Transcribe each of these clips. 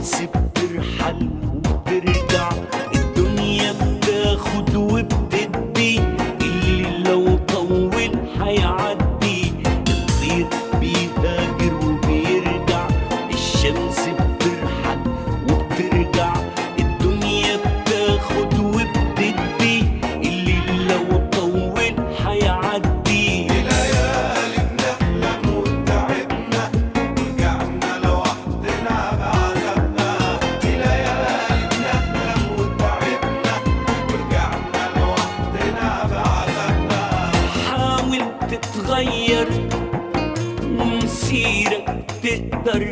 الشمس بترحل وبترجع، الدنيا بتاخد وبتدي، اللي لو طول هيعدي، الطير بيهاجر وبيرجع. الشمس بترحل وبترجع، الدنيا بتاخد وبتدي، اللي لو طول هيعدي. ليالي بنحلم وتعبنا ورجعنا لوحدنا بعذابنا، ليالي بنحلم وتعبنا ورجعنا لوحدنا بعذابنا. حاول تتغير ومسيرك تقدر،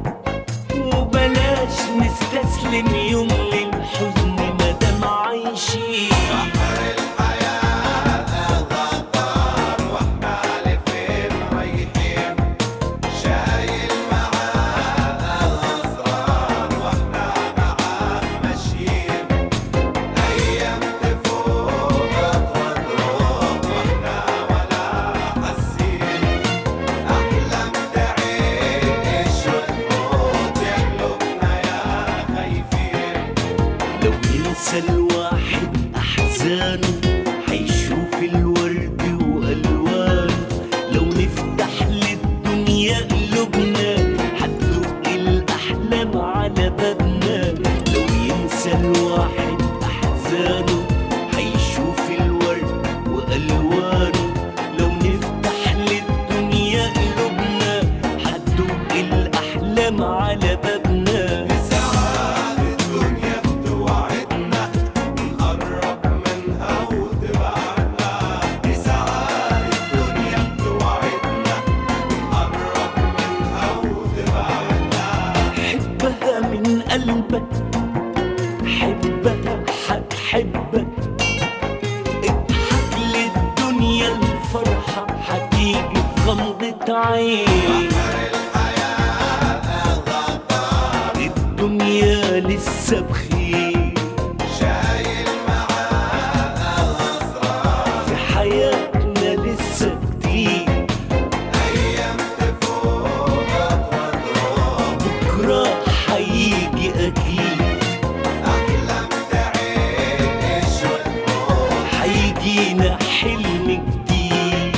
وبلاش نستسلم يوم للحزن مادام عايشين. بحر الحياة غدار واحنا لفين رايحين، شايل معاه الأسرار واحنا معاه ماشيين. أيام تفوت وتروح واحنا ولا حاسين، أحلام تعيش وتموت يا قلوبنا يا خايفين. لو ينسى الواحد أحزانه هيشوف الورد وألوانه، لو نفتح للدنيا قلوبنا هتدق الأحلام على بابنا. لو ينسى الواحد أحزانه هيشوف الورد وألوانه، لو نفتح للدنيا قلوبنا هتدق الأحلام على بابنا. ساعات الدنيا بتوعدنا نقرب منها وتبعدنا، ساعات الدنيا بتوعدنا نقرب منها وتبعدنا. حبها من قلبك، حبها هتحبك، اضحك للدنيا الفرحة هتيجي في غمضة عين. بحر الحياة غدار الدنيا لسه بخير، شايل معاه الأسرار، في حياتنا لسه كتير، أيام تفوت وتروح بكرة هيجي أكيد، أحلام تعيش وتموت. هيجينا حلم جديد.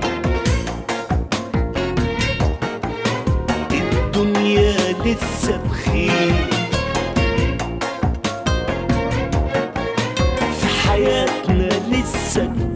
الدنيا لسه بخير، في حياتنا لسه